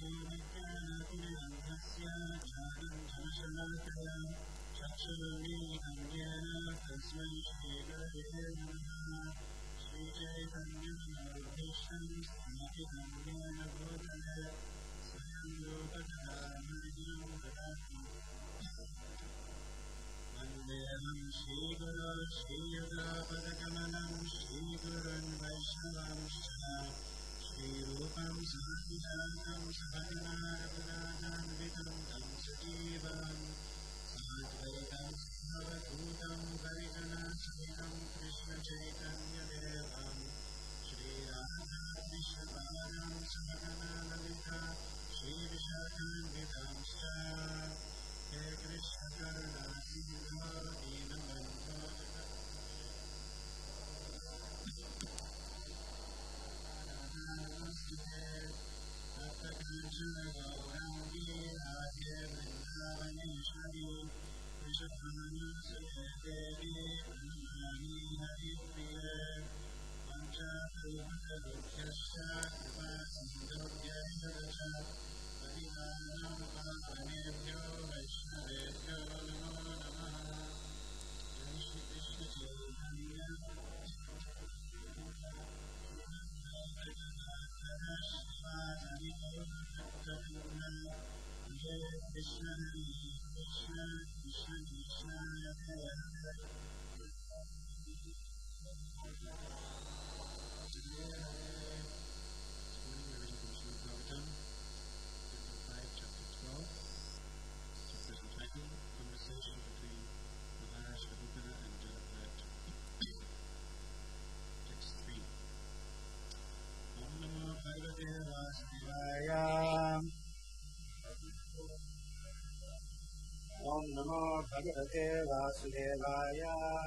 ओम नमो भगवते वासुदेवाय।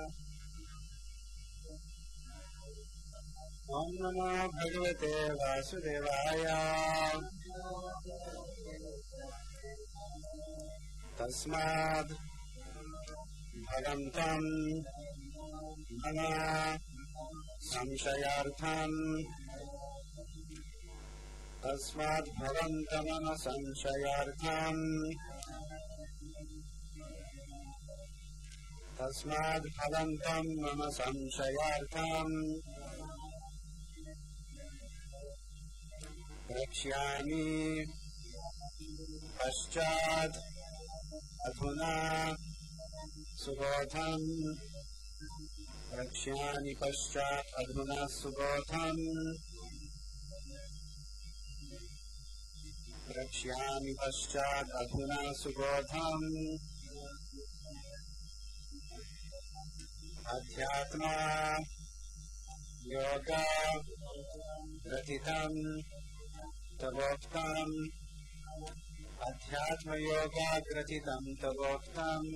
ओम नमो भगवते वासुदेवाय। तस्माद् भगवन्तं मम संशयार्थं प्रक्ष्यामि पश्चात् अधुना सुबोधम्। प्रक्ष्यामि पश्चात् अधुना सुबोधम्। प्रक्ष्यामि पश्चात् अधुना सुबोधम्। अध्यात्मा योगा ग्रथितम् तवोक्तम्। अध्यात्म योगा ग्रथितम् तवोक्तम्।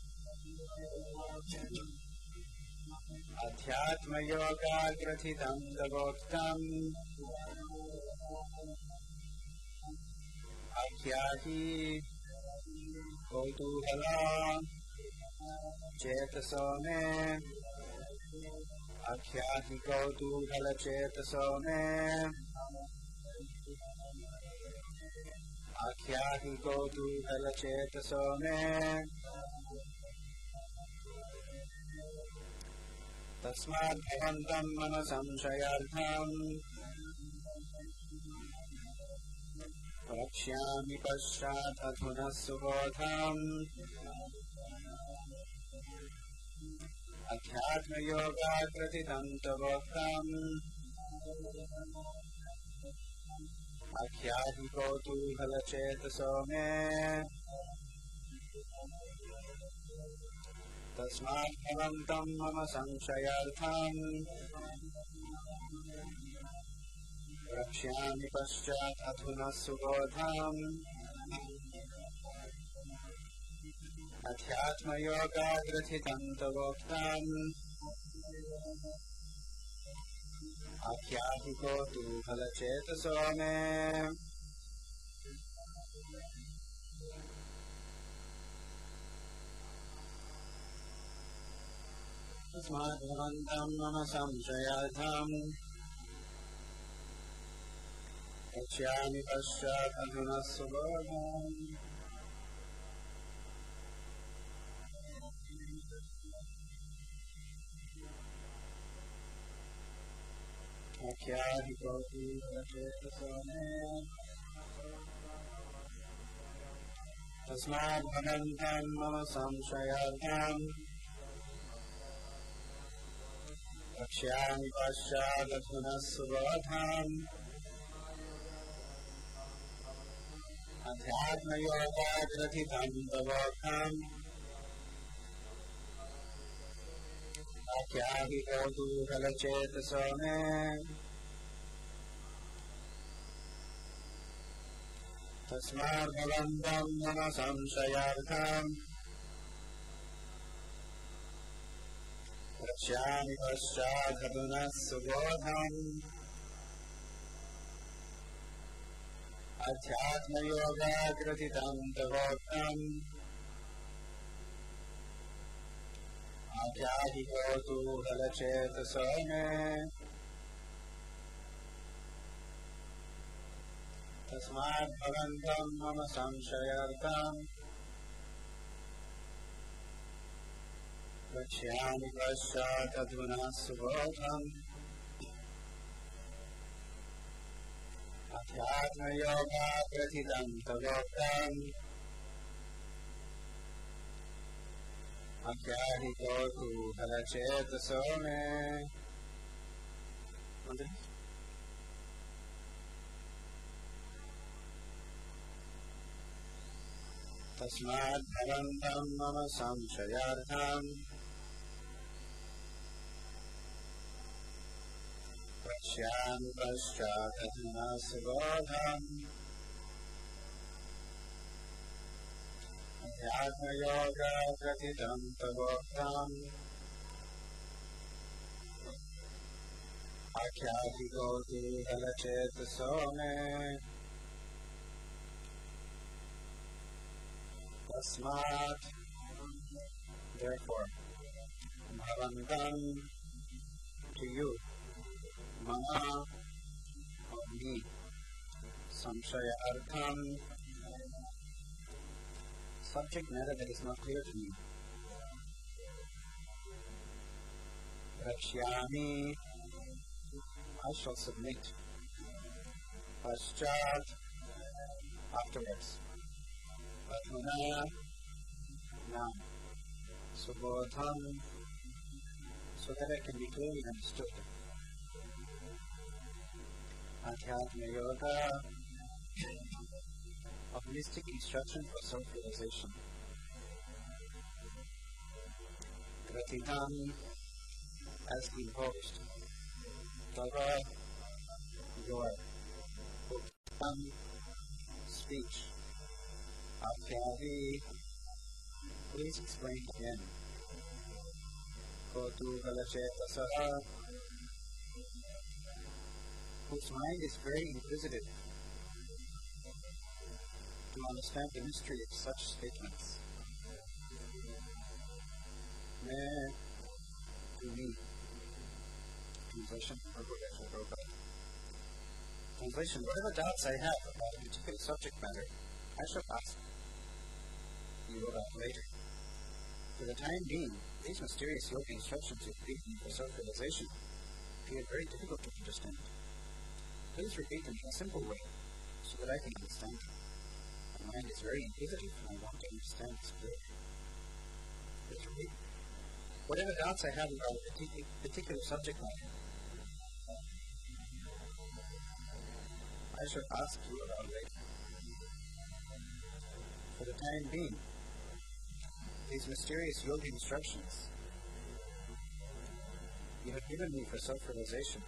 अध्यात्म योगा ग्रथितम् तवोक्तम्। आख्याहि कौतूहला चेतसो मे। आख्याहि कौतूहल चेतसो मे। आख्याहि कौतूहल चेतसो मे। तस्माद् भवन्तं मम संशयार्थम् प्रक्ष्यामि पश्चात् अधुना सुबोधम्। अध्यात्मयोगा ग्रथितम् तवोक्तम्। आख्याहि कौतूहल चेतसो मे। तस्माद् भवन्तं मम संशयार्थम् प्रक्ष्यामि पश्चात् अधुना सुबोधम्। अध्यात्मयोगा ग्रथितम् तवोक्तम्। आख्याहि कौतूहल चेतसो मे। तस्माद् भवन्तं मम संशयार्थम् पश्यामि पश्चात् अधुना सुबोधम् आख्याहि कौतूहलचेतसो मे तस्मात् भवन्तम् मम संशयार्थम् वक्ष्यामि पश्चादधुना सुबोधम् अध्यात्मयोगाग्रथितम् तवोक्तम् आख्याहि कौतूहलचेतसो मे तस्मात् भवन्तम् मम संशयार्थम् वक्ष्यामि पश्चादधुना सुबोधम् अध्यात्मयोगाग्रथितम् तवोक्तम् आख्याहि कौतूहलचेतसो मे तस्मात् भवन्तम् मम संशयार्थम् वक्ष्यामि पश्चादधुना सुबोधम् अध्यात्मयोगाग्रथितम् तवोक्तम् आख्याहि कौतूहलचेतसो मे तस्मात् भवन्तम् मम संशयार्थम् वक्ष्यामि पश्चादधुना सुबोधम् अध्यात्मयोगाग्रथितम् तवोक्तम् आख्याहि कौतूहलचेतसो मे तस्मात् therefore bhavantam to you mama of me samshaya artham subject matter that is not clear to me rakshyami I shall submit paschat afterwards adhuna now subodham so that I can be clearly understood Adhyatma Yoga of mystic instruction for self-realization Gratitam as imposed Tava your speech Akyavi please explain again Kotuvalachetasara whose mind is very inquisitive to understand the mystery of such statements. Me to me. Translation Translation whatever doubts I have about a particular subject matter, I shall ask you about later. For the time being, these mysterious yoga instructions you repeat for self-realization appear very difficult to understand. Please repeat them in a simple way, so that I can understand them. My mind is very inquisitive, and I want to understand this clearly. Please repeat. Whatever doubts I have about a particular subject matter, I shall ask you about later. For the time being, these mysterious yoga instructions you have given me for self-realization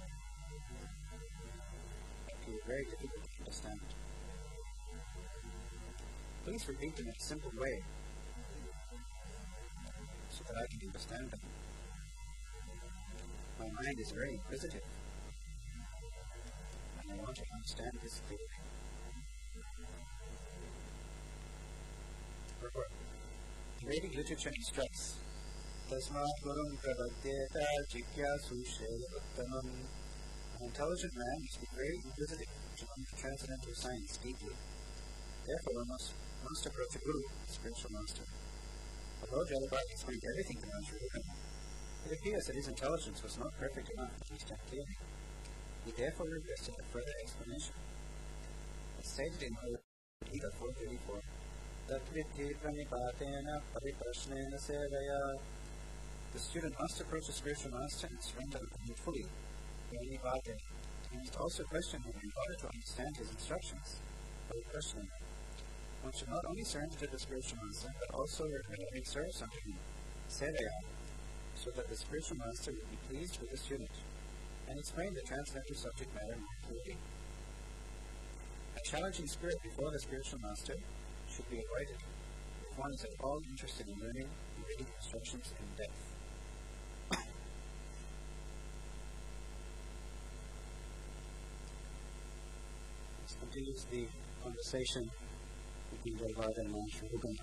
appear very difficult to understand. Please repeat them in a simple way so that I can understand them. My mind is very inquisitive and I want to understand this clearly. The Vedic literature instructs Tasmat Gurum Pravadyeta Jikyasu Shela Uttamam An intelligent man must be very inquisitive to learn transcendental science deeply. Therefore, one must approach a guru, a spiritual master. Although Jalabhai explained everything to Manchurukan, it appears that his intelligence was not perfect enough to understand clearly. He therefore requested a further explanation. As stated in Gita 434, Tatviti pranipatena pariprashnena sevaya. The student must approach a spiritual master and surrender fully. Pranipate. He must also question him in order to understand his instructions. Pariprashnena. One should not only surrender to the spiritual master, but also regularly serve unto him. Sevaya. So that the spiritual master will be pleased with the student, and explain the transcendental subject matter more clearly. A challenging spirit before the spiritual master should be avoided if one is at all interested in learning and reading instructions in depth. This continues the conversation between Jalabhai and Manchurukan.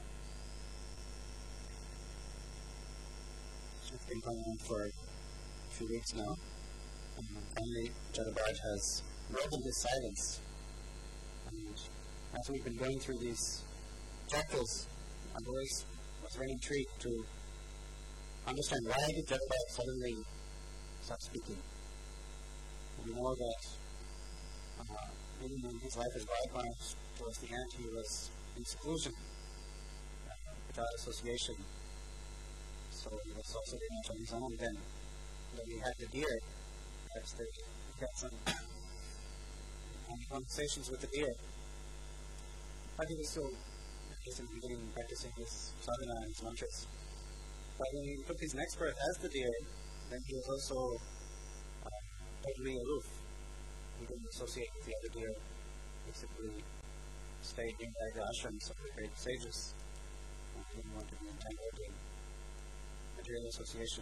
It's been going on for a few weeks now. Finally, Jalabhai has broken his silence. And as we've been going through these chapters, I was very intrigued to understand why did Jalabhai suddenly start speaking. We know that even in his life as Vaidhi, towards the end, he was in seclusion, without association. So he was also very much on his own then. When he had the deer, perhaps he had some conversations with the deer. But he was still beginning practicing his sadhana and his mantras. But when he took his next birth as the deer, then he was also totally aloof. He didn't associate with the other deer. Basically stayed nearby the ashrams of the great sages. He didn't want to be entangled in material association.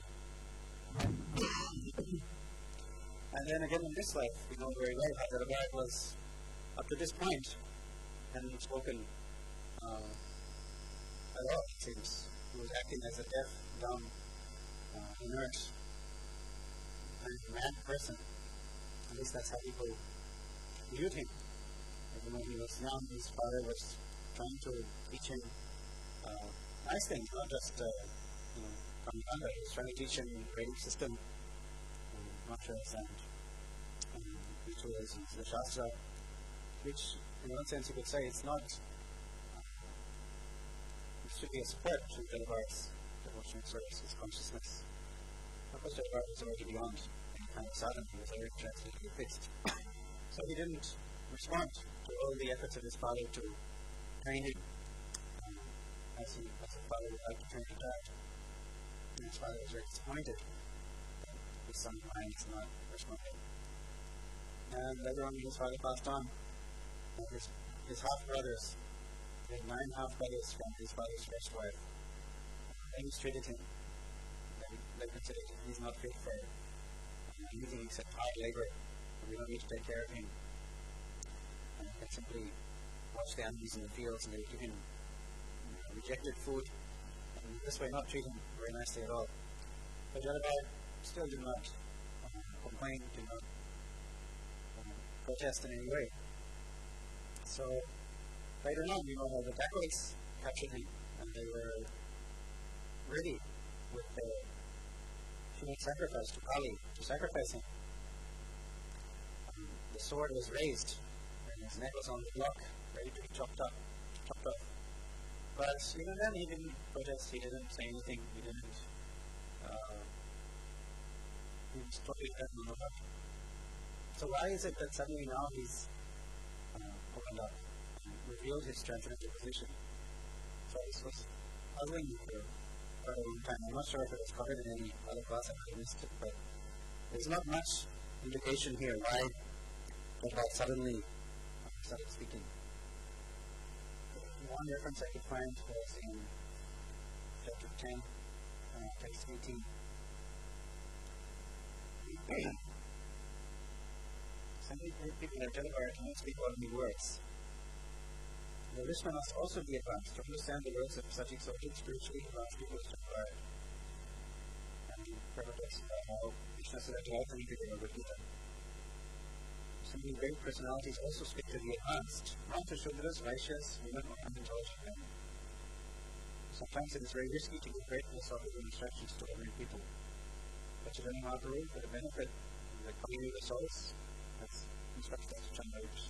And then again in this life, we know very well how Jalabhai was, up to this point, hadn't spoken at all, it seems. He was acting as a deaf, dumb, inert, and mad person. At least that's how people viewed him. Even when he was young, his father was trying to teach him nice things, not just Kamikanda. He was trying to teach him Vedic system, mantras and rituals and the Shastra, which in one sense you could say it's not, it should be a support to Jalabhai's devotional service, his consciousness. Of course, Jalabhai was already beyond any kind of sadhana, he was already transcendently fixed. So he didn't respond to all the efforts of his father to train him as a father would like to train a dad. And his father was very disappointed that his son's mind is not responding. And later on, his father passed on. His half-brothers, he had 9 half-brothers from his father's first wife. They mistreated him. They considered he's not fit for anything except hard labor. We don't need to take care of him. And he can simply watch the animals in the fields, and they would give him rejected food. And this way, not treat him very nicely at all. But Jalabhai still did not complain, did not protest in any way. So later on, we know how the dacoits captured him, and they were ready with their human sacrifice to Kali, to sacrifice him. The sword was raised, and his neck was on the block, ready to be chopped off. But even then, he didn't protest, he didn't say anything, he was totally adamant about it. So why is it that suddenly now he's opened up and revealed his transcendental position? So this was puzzling me for quite a long time. I'm not sure if it was covered in any other class, I missed it, but there's not much indication here why Jalabhai suddenly started speaking. One reference I could find was in chapter 10, text 18. Some people at Jalabhai cannot speak only words. The listener must also be advanced to understand the words of such exalted spiritually advanced people as Jalabhai. And Prabhupada talks about how Krishna said that to all three people of the Gita. some of the great personalities also speak to the advanced, not to Shudras, Vaishyas, women, or unintelligent men. Sometimes it is very risky to give great philosophical instructions to ordinary people. But Chaitanya Mahaprabhu, for the benefit of the Kali Yuga souls, has instructed us to chant Hare Krishna.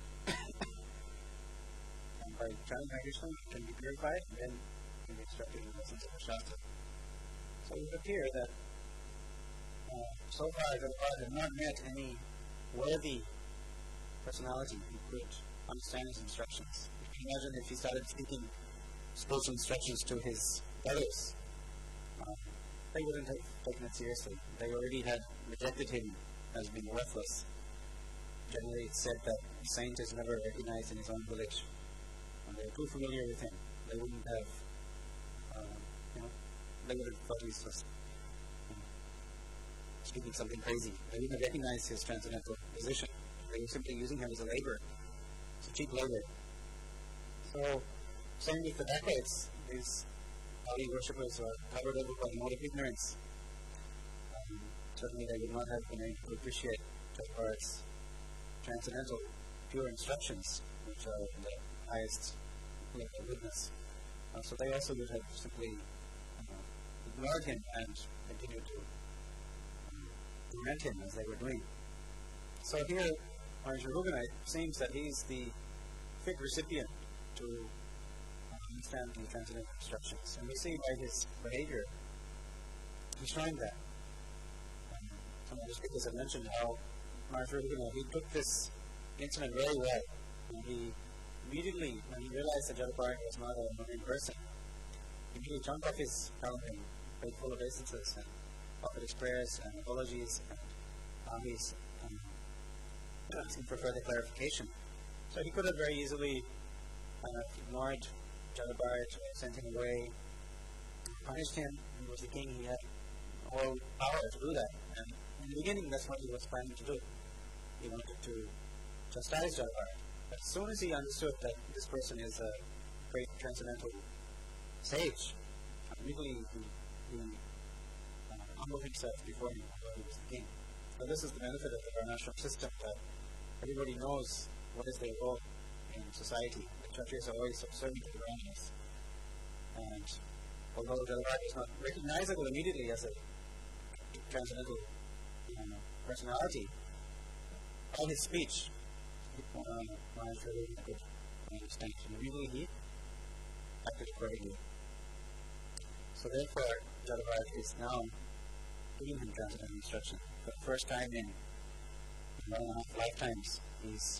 And by chanting Hare Krishna, it can be purified and then can be instructed in the lessons of the Shastra. So it would appear that so far Jalaprabhupada had not met any worthy personality who could understand his instructions. You can imagine if he started speaking spiritual instructions to his brothers, they wouldn't have taken it seriously. They already had rejected him as being worthless. Generally, it's said that the saint is never recognized in his own village. They're too familiar with him. They wouldn't have, they would have thought he's just speaking something crazy. They wouldn't have recognized his transcendental position. They were simply using him as a laborer. It's a cheap labor. So, same with the Dacoits. These Kali worshippers are covered over by the mode of ignorance. Certainly they would not have been able to appreciate Jalaprabhupada's transcendental, pure instructions, which are the highest level of goodness. So they also would have simply ignored him and continued to torment him as they were doing. So here, Maharaj Raghunath seems that he's the fit recipient to understand the transcendental instructions. And we see by his behavior, he's showing that. Some of the speakers have mentioned how Maharaj Raghunath, he took this incident very well. And he immediately, when he realized that Jalaprabhupada was not a known person, he immediately jumped off his palanquin, very full of essences, and offered his prayers and apologies and armies asking for further clarification. So he could have very easily ignored Jalaprabhupada, sent him away, punished him. He was the king, he had all power to do that. And in the beginning, that's what he was planning to do. He wanted to chastise Jalaprabhupada. But as soon as he understood that this person is a great transcendental sage, immediately he humbled himself before him, although he was the king. So this is the benefit of the Varnashram system, that everybody knows what is their role in society. The Kshatriyas are always subservient to the Brahmanas. And although Jalaprabhupada is not recognizable immediately as a transcendental personality, all his speech, Maharaj Raghunath could understand. And immediately he acted accordingly. So therefore, Jalaprabhupada is now giving him transcendental instruction. For the first time in 1.5 lifetimes, he's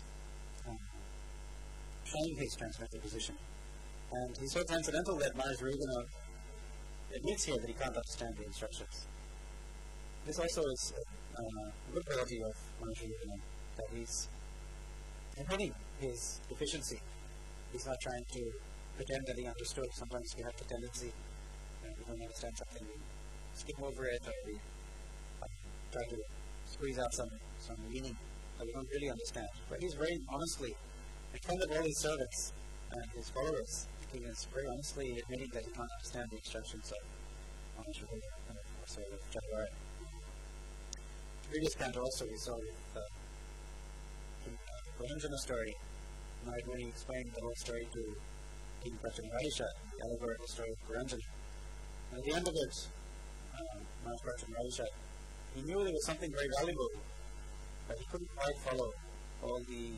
showing his transcendental position. And he's so transcendental that Maharaj Raghunath admits here that he can't understand the instructions. This also is a good quality of Maharaj Raghunath, that he's admitting his deficiency. He's not trying to pretend that he understood. Sometimes we have the tendency, we don't understand something, we skip over it, or we try to squeeze out some meaning that we don't really understand. But he's very honestly, in front of all his servants and his followers, he is very honestly admitting that he can't understand the instructions of Maharaj Raghunath, and also of Jalaprabhupada. The previous canto also we saw with the Puranjana story. Maharaj Muni explained the whole story to King Prachanradisha, the allegorical story of Puranjana. And at the end of it, Maharaj Prachanradisha, he knew there was something very valuable, but he couldn't quite follow all the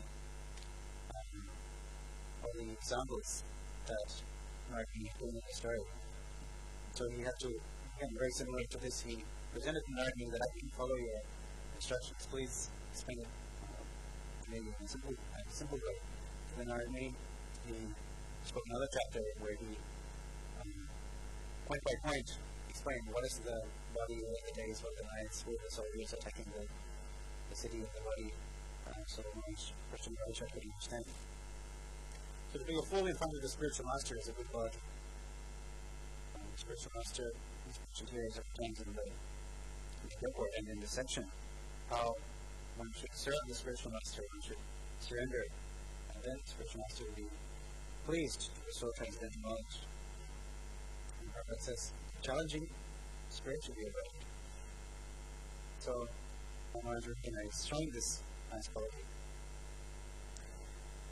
examples that Maharaj Muni had given in the story. So he had to, again, very similar to this, he presented to Maharaj Muni that I can follow your instructions. Please explain it maybe in a simple way. Then Maharaj Muni, he spoke another chapter where he, point by point, explained what is the body, what are the days, what are the nights, who are the soldiers attacking the city of the body, so much Christian Radha could understand. So to be a fool in front of the spiritual master is a good quality. The spiritual master is mentioned here several times in the report and in the section, how one should serve the spiritual master, one should surrender, and then the spiritual master will be pleased to bestow transcendental knowledge. And Prabhupada says, challenging spiritually about it. So, Maharaj Raghunath is showing this nice quality.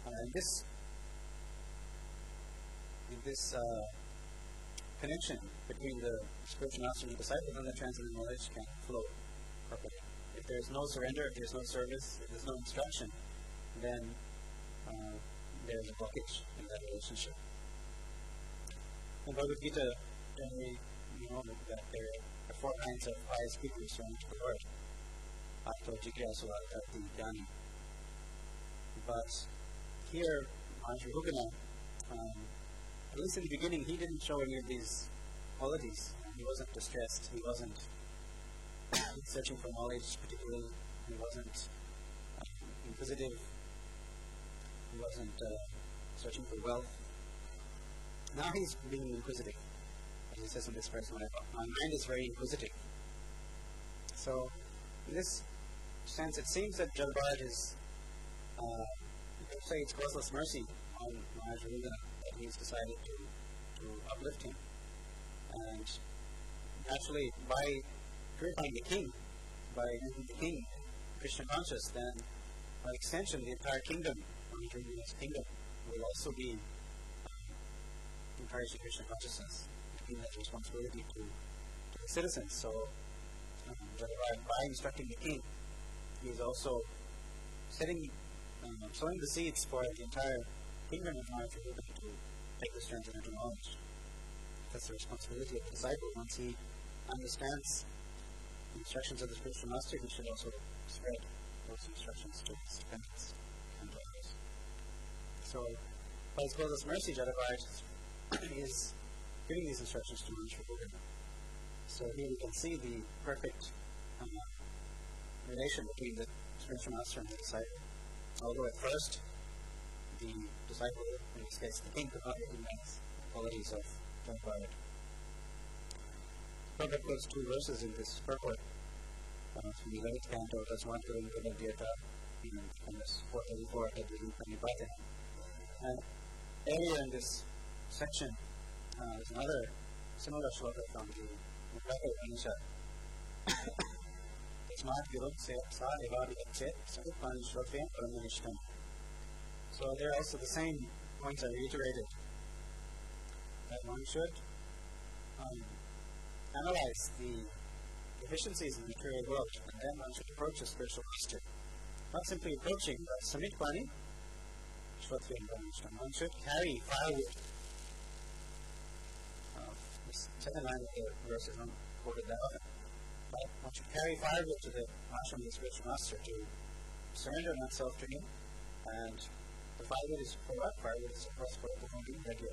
In this connection between the spiritual master and the disciple, then the transcendental knowledge can flow properly. If there's no surrender, if there's no service, if there's no instruction, then there's a blockage in that relationship. In Bhagavad Gita, we know that there are 4 kinds of pious people who surrender to the Lord. Atto, Jigyasu, Artati, Jnani. But here, Maharajahugana, at least in the beginning, he didn't show any of these qualities. He wasn't distressed. He wasn't searching for knowledge particularly. He wasn't inquisitive. He wasn't searching for wealth. Now he's being inquisitive. As he says in this verse, my mind is very inquisitive. So, in this sense, it seems that Jadabharata is, you could say it's causeless mercy on Maharajahugana that he's decided to uplift him. And naturally, by purifying the king, by making the king Krishna conscious, then by extension, the entire kingdom, Maharajahugana's kingdom, will also be encouraged to Krishna consciousness. The king has responsibility to the citizens. So, by instructing the king, he is also sowing the seeds for the entire kingdom of Maharajahugana to take this transcendental knowledge. That's the responsibility of the disciple. Once he understands the instructions of the spiritual master, he should also spread those instructions to his dependents and to others. So, by his causeless mercy, Jadabharata is giving these instructions to Maharajahugana. So here we can see the perfect relation between the spiritual master and the disciple. Although at first, the disciple, in this case the king, could not recognize the qualities of Jadabharata. Prabhupada quotes 2 verses in this purport from the 11th canto, Tasmatu Vingadhyata, from this 434 at the Rupanipata. And earlier in this section, there's another similar shloka from the Mudrika Upanishad. Tasmat Guruk Sa Evadi Achet Sakupani Shlotvayam Paramanishtam. So there also the same points are reiterated. That one should analyze the deficiencies in the material world, and then one should approach a spiritual master. Not simply approaching, but Samitpani Shlotvayam Paramanishtam. One should carry firewood. This second line of the verse is not quoted that often. But one should carry firewood to the ashram of the spiritual master to surrender oneself to him. And the firewood is for what? Firewood is, of course, for the regular.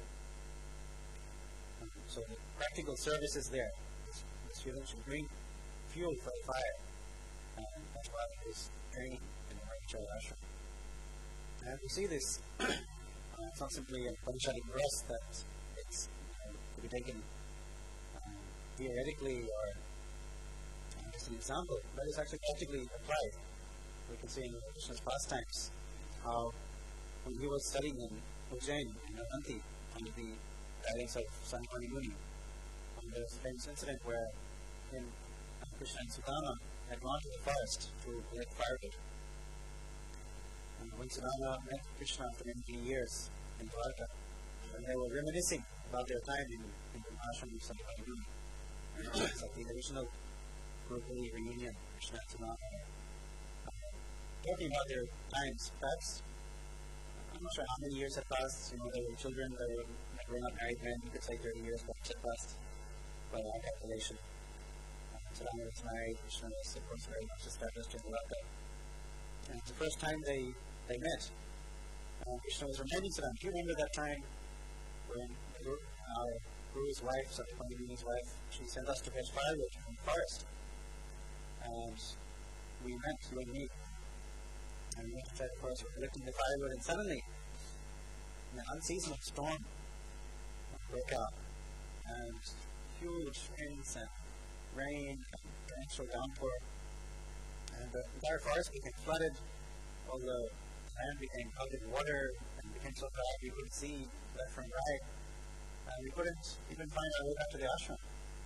So the practical service is there. The student should bring fuel for the fire. And that's why it is training in the Mahachara ashram. And we see this, it's not simply a Upanishadic verse that it's to be taken theoretically or as an example, but it's actually practically applied. We can see in Krishna's pastimes how when he was studying in Ujjain, in Avanti, under the guidance of Sanatani Muni, there's a famous incident where Krishna and Sudama had gone to the forest to collect firewood. And when Sudama met Krishna after many years in Dwarka, and they were reminiscing about their time in the ashram of Sanatani Muni. It's like the original Gurukuli reunion, Krishna and Sudama, talking about their times. Perhaps, I'm not sure how many years had passed. They were children, they were not married men. You could say 30 years had passed by our calculation. Sudama was married, Krishna was, of course, very much established in Dwarka. And it's the first time they met. Krishna was reminding Sudama, do you remember that time when our Guru's wife, Satyapani Muni's wife, she sent us to fetch firewood from the forest. And we went, you and me. And we went to fetch the forest, we were collecting the firewood, and suddenly, an unseasonal storm broke out. And huge winds and rain and torrential downpour. And the entire forest became flooded. All the land became covered in water and became so dry we couldn't see left from right. And we couldn't even find our way back to the ashram.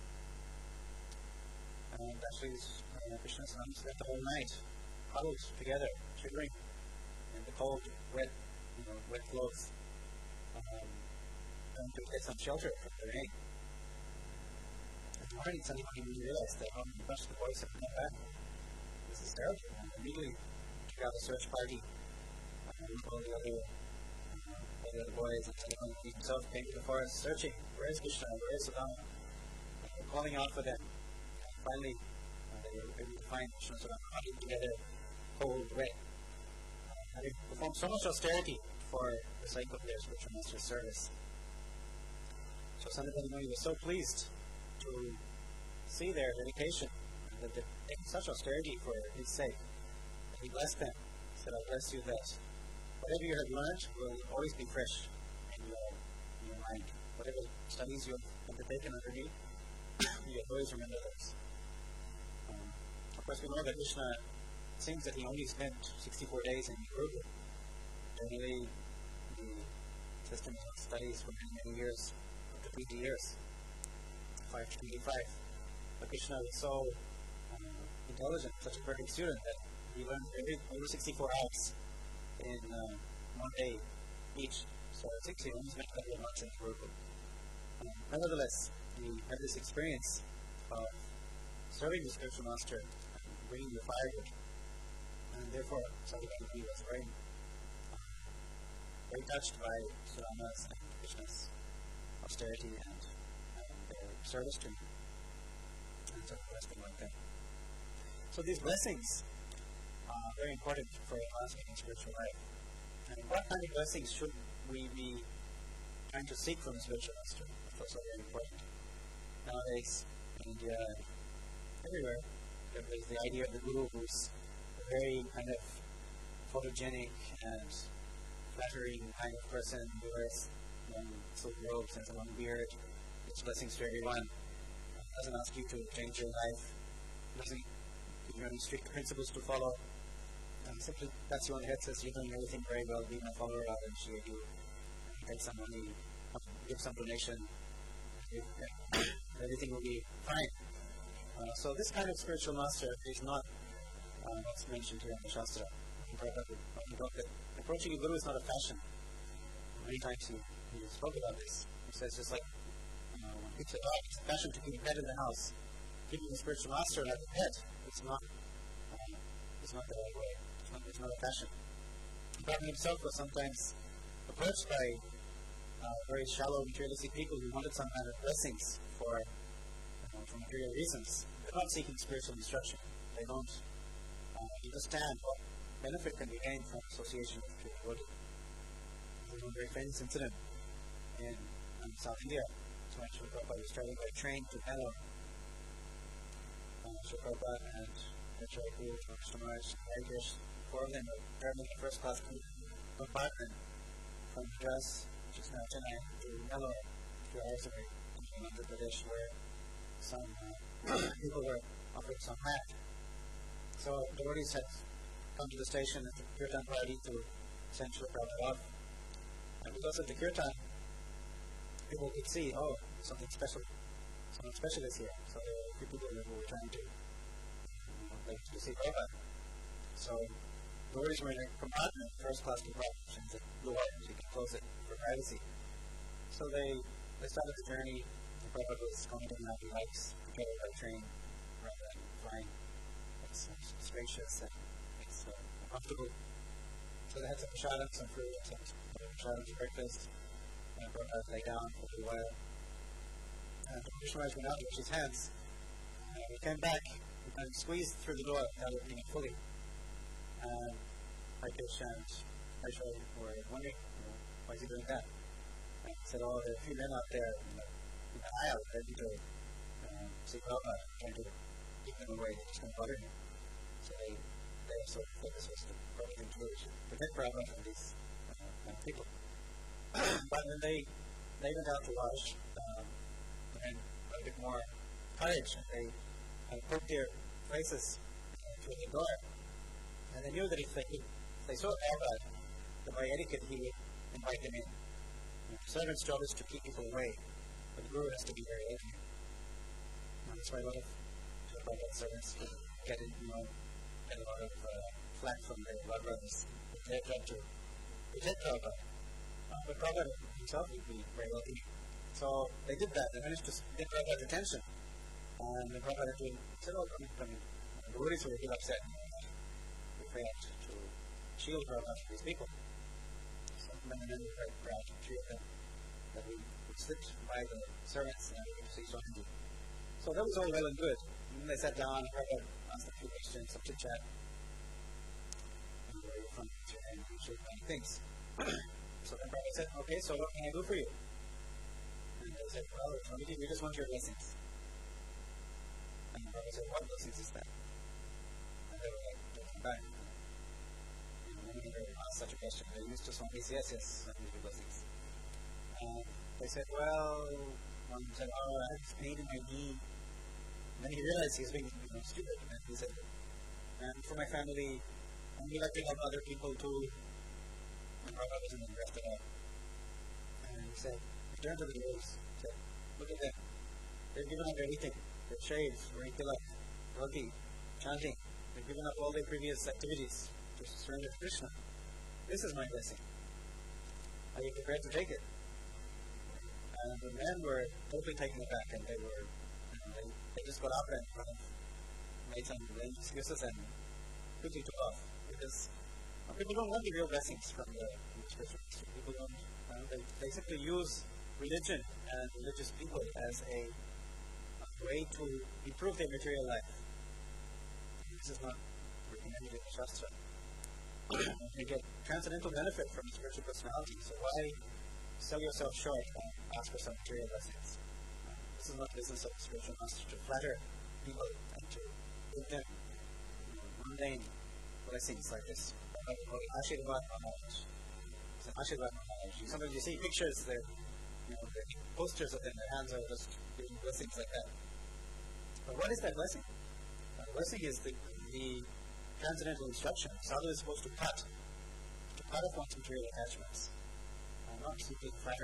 And actually, Krishna and Sudama spent the whole night huddled together, shivering in the cold, wet wet clothes, and to get some shelter from the rain. In the morning, suddenly we realized that a bunch of the boys have come back. This is terrible. And immediately took out a search party. All the other boys and he himself came to the forest searching. Where is Krishna? Where is Sudama? Calling out for them. And finally, they were able to find Krishna and Sudama huddled together, cold, wet. Having performed so much austerity for the sake of their spiritual master's service. So Sanatana Muni was so pleased to see their dedication and that they taken such austerity for his sake. He blessed them. He said, I bless you that whatever you have learned will always be fresh in your mind. Whatever studies you have undertaken under me, you will always remember those. Of course, we know that Krishna seems that he only spent 64 days in Gurukul. Generally, the system studies for many years, up to 20 years, 5 to 25. But Krishna was so intelligent, such a perfect student, that he learned over 64 hours in 1 day each. So 60 almost spent a couple of months in Gurukul. Nevertheless, he had this experience of serving the spiritual master and bringing the firewood. And therefore, Sadhguru was very touched by Sudama's and Krishna's austerity and their service to him. And so blessed them like that. So these blessings are very important for a lasting spiritual life. And what kind of blessings should we be trying to seek from the spiritual master? That's also very important. Nowadays, in India and everywhere, there is the idea of the guru who's a very kind of photogenic and flattering kind of person who wears silk robes and a long beard, gives blessings to everyone, doesn't ask you to change your life, doesn't give you any strict principles to follow, and simply pats you on the head, says you're doing everything very well, be my follower, I'll initiate you, take some money, give some donation, everything will be fine. So this kind of spiritual master is not what's mentioned here in the Shastra. Approaching a guru is not a fashion. Many times he spoke about this. He says just like when people say, it's a fashion to keep a pet in the house. Keeping a spiritual master like a pet, it's not the right way. It's not a fashion. Prabhupada himself was sometimes approached by very shallow materialistic people who wanted some kind of blessings for material reasons. They're not seeking spiritual instruction. They don't understand what benefit can be gained from association with pure devotee. There's one very famous incident in South India. So Srila Prabhupada was traveling by train to Nellore. Srila Prabhupada and Acharya Guru, Krishna Maharaj, and Harikrishna, four of them were traveling in first class compartment from Madras, which is now Chennai, to Nellore, 2 hours away, in Andhra Pradesh, where some people were offered some mat. So devotees had come to the station at the Kirtan party to send Srila Prabhupada off. And because of the Kirtan, people could see, something special is here. So there were a few people who were trying to see Prabhupada. So devotees were in a compartment, first class compartment, which is a door, so you can close it for privacy. So they started the journey. Prabhupada was commenting how he likes to travel by train rather than flying. It's spacious and it's comfortable. So they had some prasadam, some fruit, some prasadam for breakfast. And Prabhupada lay down for a little while. And Krishna Maharaj went out to wash his hands. He came back and squeezed through the door without opening it fully. And Harikrishna and Harishwar were wondering, why is he doing that? And he said, there are a few men out there in the aisle ready to see Prabhupada, trying to keep them away, they're just going to bother him. So they sort of focus was the perfect thing to do, to protect Prabhupada from these people. But when they went out to wash, and a bit more courage, and they poked their faces through the door, and they knew that if they saw Prabhupada, the by etiquette he would invite them in. The servant's job is to keep people away, but the guru has to be very open. And that's why a lot of Prabhupada servants get a lot of flack from their Lord brothers. It's their job to reject Prabhupada. But Prabhupada himself would be very lucky. So they did that. They managed to get Prabhupada's attention. And then Prabhupada said, oh, the devotees were a bit upset. We failed to shield Prabhupada from these people. So many men were very proud to shield them. That we slipped by the servants and we could see Swamiji. So that was all well and good. And then they sat down, Prabhupada asked a few questions, some chit chat. And where are you from? And we shared many things. So then Prabhupada said, okay, so what can I do for you? And they said, well, Swamiji, we just want your blessings. And Prabhupada said, what blessings is that? And they were like, don't come back. No one ever asked such a question. They used to Swamiji say, yes, Swamiji, your blessings. And they said, well, one said, oh, I have this pain in my knee. And then he realized he was being stupid. And he said, and for my family, and we like to help other people too. And Prabhupada wasn't interested at all. And he said, return to the devotees. He said, look at them. They've given up everything. Their shades, wearing tilak, dhoti, chanting. They've given up all their previous activities to surrender to Krishna. This is my blessing. Are you prepared to take it? And the men were totally taken aback, and they were, they just got up and made some excuses and quickly took off. Because people don't want the real blessings from the scriptures. People don't, they simply use religion and religious people as a way to improve their material life. This is not recommended in the Shastra. They get transcendental benefit from the spiritual personality, so why sell yourself short and ask for some material blessings? This is not the business of the spiritual master, to flatter people and to give them mundane blessings like this. Ashirvad Maharaj. It's an Ashirvad Maharaj. Sometimes you see pictures, they're posters of them, their hands are just giving blessings like that. But what is that blessing? The blessing is the transcendental instruction. Sadhu is supposed to cut off one's material attachments. Not simply flatter.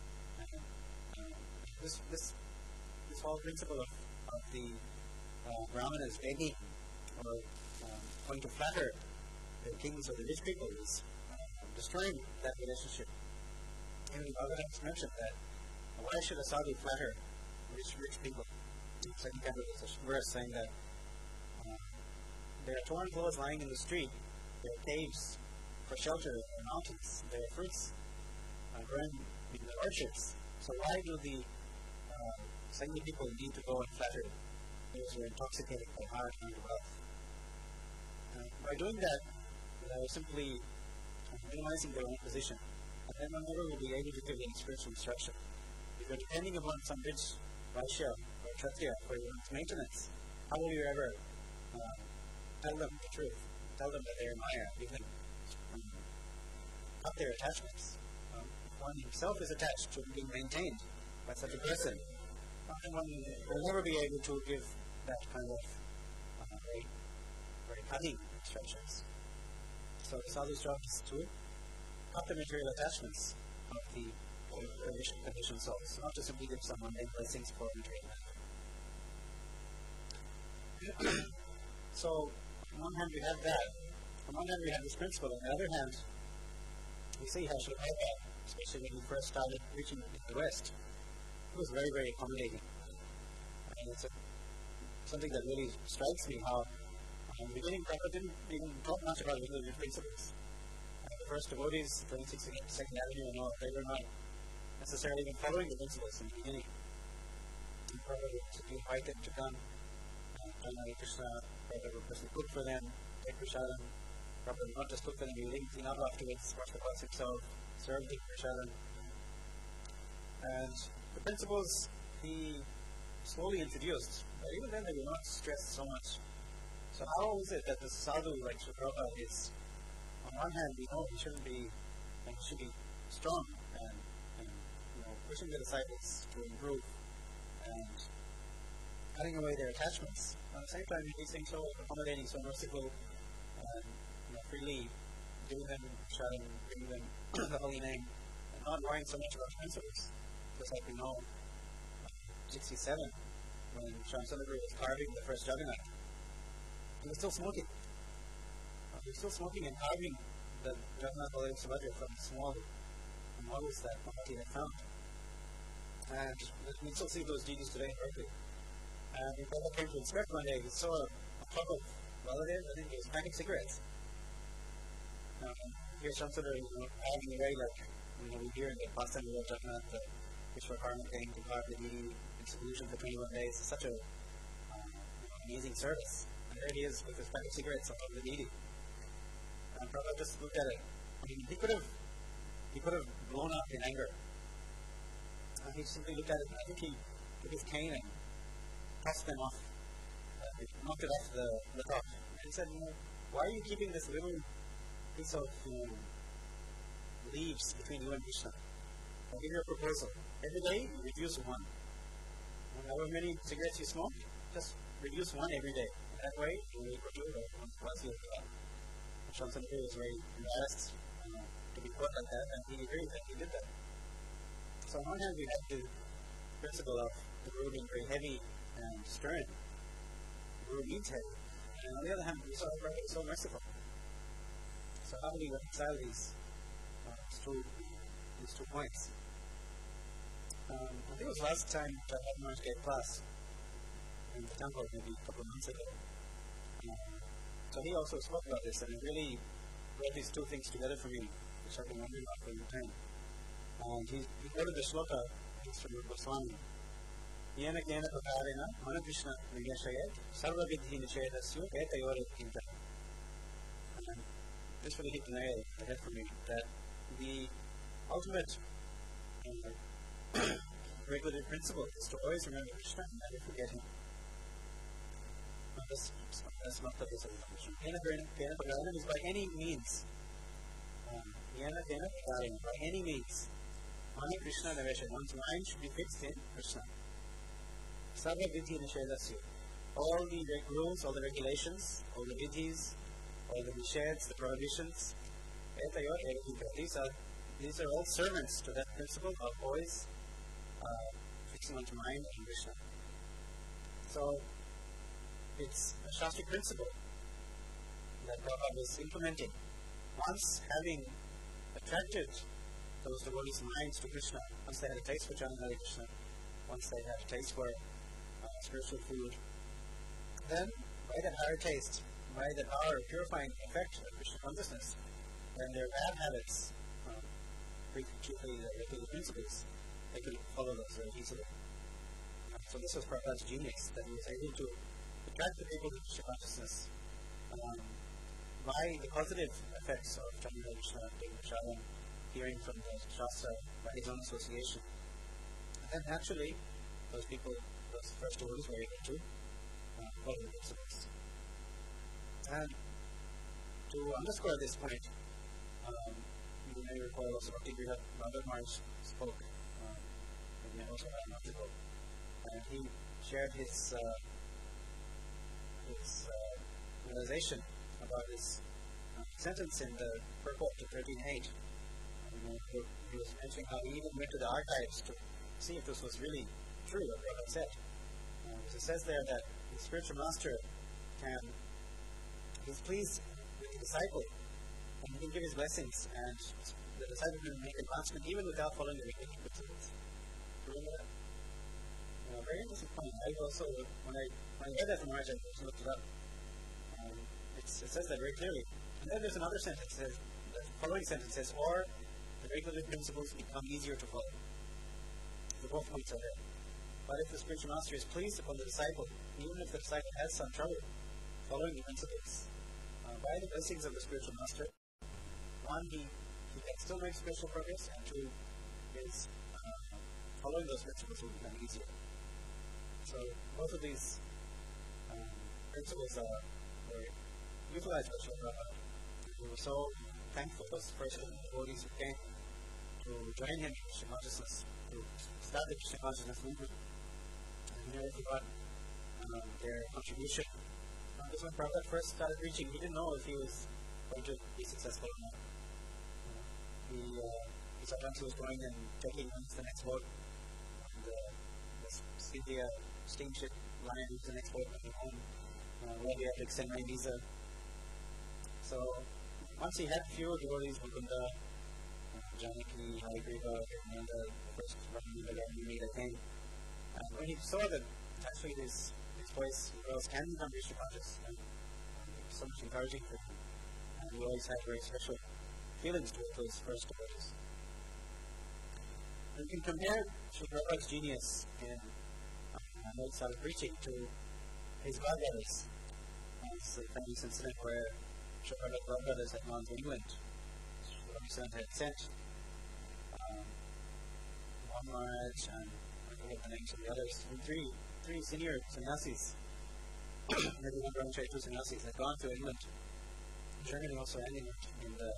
This whole principle of the Brahmanas begging or going to flatter the kings or the rich people is destroying that relationship. Even the Bhagavatam mentioned that why should a sadhu flatter rich people? Second canto is a verse saying that there are torn clothes lying in the street, there are caves for shelter in the mountains, there are fruits growing in the orchards. So why do the Sangha people need to go and flatter those who are intoxicated by hard-earned wealth? By doing that, they're simply minimizing their own position. And then one never will be able to give any spiritual instruction. If you're depending upon some rich Vaishya or Kshatriya for your maintenance, how will you ever tell them the truth? Tell them that they're Maya, give them up their attachments. One himself is attached to being maintained by such a person, one will never be able to give that kind of very cutting instructions. So the sadhu's job is to cut the material attachments of the conditioned souls, not to simply give someone blessings for material life. So, on one hand we have that, on one hand we have this principle, on the other hand we see how Srila Prabhupada, especially when he first started preaching in the West, he was very, very accommodating. And it's something that really strikes me how in the beginning Prabhupada didn't even talk much about religious principles. The first devotees, 22nd Avenue and all, they were not necessarily even following the principles in the beginning. And Prabhupada would invite them to come, Hare Krishna, Prabhupada would personally cook for them, take prasadam. Prabhupada would not just cook for them, he would clean up afterwards, wash the pots himself, serve the prasadam. And the principles he slowly introduced, but even then they were not stressed so much. So how is it that the sadhu like Srila Prabhupada is, on one hand we know he should be strong and pushing the disciples to improve and cutting away their attachments. At the same time he's being so accommodating, so merciful, and freely giving them sharing, giving them the holy name, and not worrying so much about principles. Just like we know 67, when Shamsundara was carving the first Jagannath, he was still smoking. He was still smoking and carving that Jagannath Baladev Subhadra from small models that Mahathir had found. And we still see those deities today in Berkeley. And when Prabhupada came to inspect one day, he saw a club of Baladev, I think he was packing cigarettes. Here's something that, having the way like, we hear in the Pastan of Jagannath, the Vishwakarma thing, to God the deity in seclusion for 21 days. It's such a amazing service. And there he is with his pack of cigarettes on the deity. And Prabhupada just looked at it. I mean, he could have blown up in anger. And he simply looked at it, and I think he took his cane and tossed them off. He knocked it off the top. And he said, why are you keeping this little piece of leaves between you and Krishna? I'll give you a proposal. Every day, reduce one. However many cigarettes you smoke, just reduce one every day. That way, you will produce once you have Shantanu was very embarrassed to be put like that, and he agreed that he did that. So on one hand, we have the principle of the Guru being very heavy and stern. The Guru needs heavy. And on the other hand, we saw the Prophet was so merciful. So how do we reconcile these two points? I think it was last time that Maharaj gave class in the temple, maybe a couple of months ago. So he also spoke about this, and it really brought these two things together for me, which I've been wondering about for a long time. And he quoted the shloka from Goswami. Yena kena prakarena mana Krishna vinyashayat sarva vidhi nishedasya etayoret kinta. And this really hit the nail on the head for me, that the ultimate regulative principle is to always remember Krishna and never forget him. That's not the case of Krishna. Yena kena prakarena is by any means. Yena kena prakarena, by any means. Mana Krishna Navesha, one's mind should be fixed in Krishna. Sarva vidhi nishedasya. All the rules, all the regulations, all the vidhis, all the nisheds, the prohibitions, these are all servants to that principle of always fixing onto mind and Krishna. So it's a Shastric principle that Prabhupada was implementing. Once having attracted those devotees' minds to Krishna, once they had a taste for Jagannath Krishna, once they had a taste for spiritual food, then by that higher taste, by the power of purifying effect of Krishna consciousness, then their bad habits, chiefly the principles, they could follow those very easily. So this was Prabhupada's genius, that he was able to attract the people to Krishna consciousness by the positive effects of Jagannath Krishna, taking Prashadam, hearing from the Shastra, by his own association. And then naturally, those people, those first devotees were able to follow the principles. And to underscore this point, you may recall also Bhakti Radha Maharaj spoke also about a month ago, and he shared his realization about this sentence in the purport to 13.8. He was mentioning how he even went to the archives to see if this was really true, what Prabhupada said. It says there that the spiritual master he's pleased with the disciple, and he can give his blessings, and the disciple can make advancement even without following the regulations. Principles. Remember that? Very interesting point. I also, when I read that from Maharaj, I also looked it up. It says that very clearly. And then there's another sentence, the following sentence says, or the regulative principles become easier to follow. The both points are there. But if the spiritual master is pleased upon the disciple, even if the disciple has some trouble following the principles, by the blessings of the spiritual master, one, he can still make spiritual progress, and two, is following those principles will become easier. So both of these principles were utilized by Srila Prabhupada. We were so thankful for the first devotees who came to join him in Krishna consciousness, to start the Krishna consciousness movement. And we never forgot their contribution. Because when Prabhupada first started preaching, he didn't know if he was going to be successful or not. He sometimes was going and checking when's the next boat. And the India steamship line was the next boat coming home. Where we have to extend my visa. So once he had fewer devotees, Mukunda, Janaki, Harigriva, and the first Brahmana that we made, I think. When he saw that actually these boys and girls can become Krishna conscious, and it was so much encouraging for him. And he always had very special feelings towards those first devotees. You can compare Sri Prabhupada's genius in notes out of preaching to his godbrothers. It's a famous incident where Sri Prabhupada's godbrothers had gone to England. Sri Prabhupada had sent Maharaj and I forget the names of the others, three senior sannyasis, maybe one Brahmachari, two sannyasis, had gone to England, Germany also, and England in the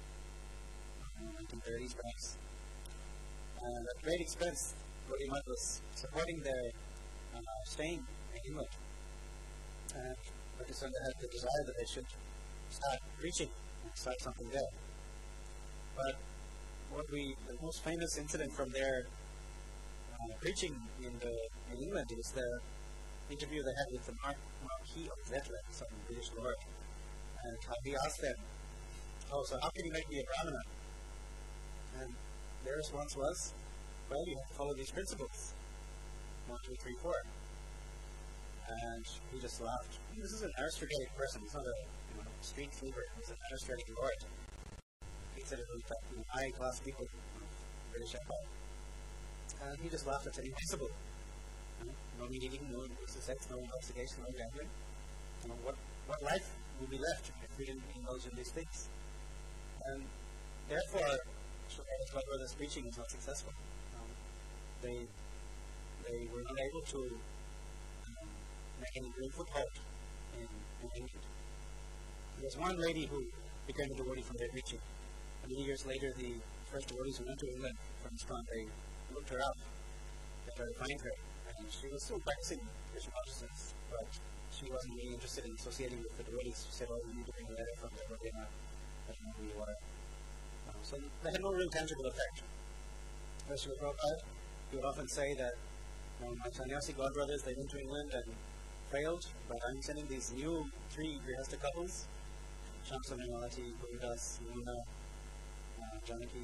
1930s perhaps. And at great expense, Gaudiya Math was supporting their staying in England. And Bhaktisiddhanta had the desire that they should start preaching and start something there. But the most famous incident from their preaching in England is the interview they had with the Marquis of Zetland, some British lord. And he asked them, so how can you make me a Brahmana? And their response was, well, you have to follow these principles. 1, 2, 3, 4. And he just laughed. This is an aristocratic person. He's not a street fever. He's an aristocratic lord. He said it was high-class people of British Empire. And he just laughed at it. Impossible. No meat eating, no sex, no intoxication, no gambling. What life would be left if we didn't indulge in these things? And therefore, Sri Prabhupada's preaching was not successful. They were not able to make any real foothold in England. There was one lady who became a devotee from their preaching. And many years later, the first devotees who went to England from ISKCON, they looked her up. They tried to find her. And she was still practicing Krishna consciousness, but she wasn't really interested in associating with the devotees. She said, you need to bring a letter from the devotee. I don't know who you are. So they had no real tangible effect. Srila Prabhupada, he would often say that my sannyasi godbrothers, they went to England and failed, but I'm sending these new 3 grihastha couples, Shamsundar Malati, Gurudas, Luna, Janaki,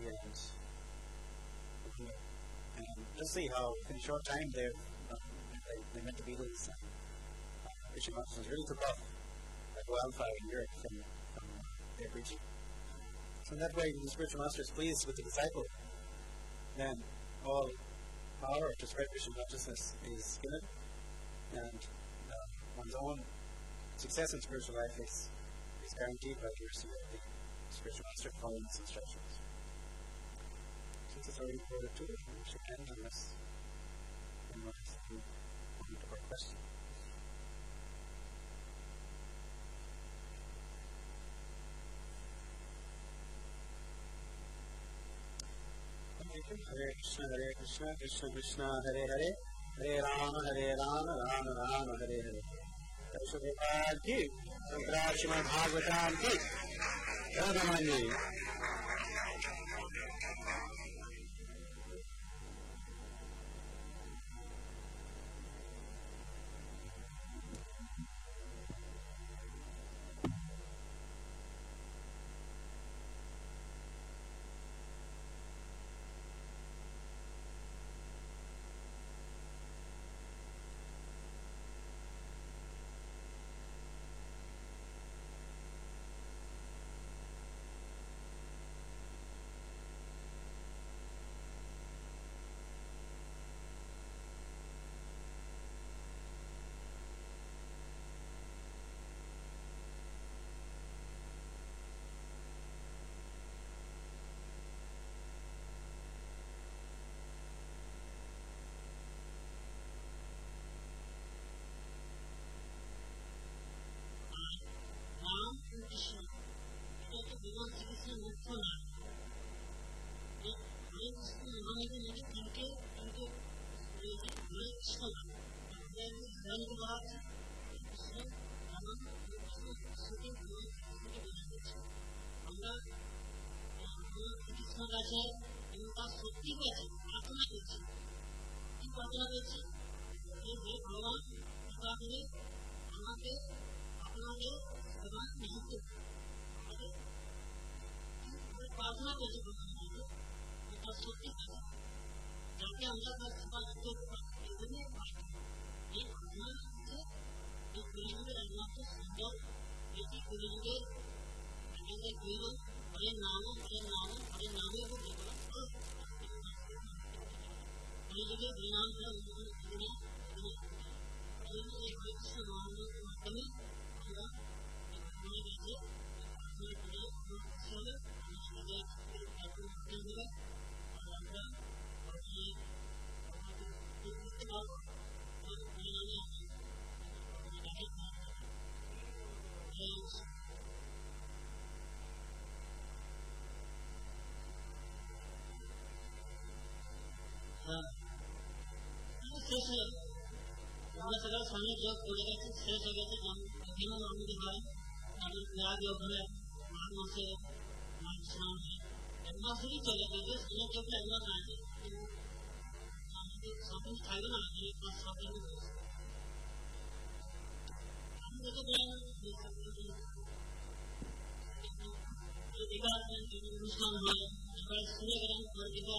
and just see how in a short time they met the Beatles, and Krishna consciousness really took off like wildfire in Europe from their preaching. So in that way, when the spiritual master is pleased with the disciple, then all power to spread Krishna consciousness is given, and one's own success in spiritual life is guaranteed by the mercy of the spiritual master following his instructions. Since it's already quarter to, we should end unless anyone has any point or question. Hare Krishna, Krishna Krishna, Hare Hare, Hare Rama, Rama Rama, Hare Hare. Jai Prabhupada ki, Sankara Srimad Bhagavatam ki, Radhamani. प्रार्थना कैसे करना है सोचते हैं जाके अल्लाह का सवाल इतने ये प्रार्थना से जो करेंगे अल्लाह को सुंदर यदि करेंगे करेंगे केवल बड़े नामों को देखना बड़ी जगह परिणाम है एक व्यक्ति मानव कमी होगा जैसे सगळं स्वामी जग कोणाचं श्रेय सगळ्याचं अभिमान मानून घेतला आणि त्याग योग है मान से मान स्नान है एमना से ही चले गए सुनो जब एमना चाहिए स्वामी खाएगा ना एक बार स्वामी हम देखो जो दिखा मुस्लिम है अगर सूर्य ग्रहण पर दिखा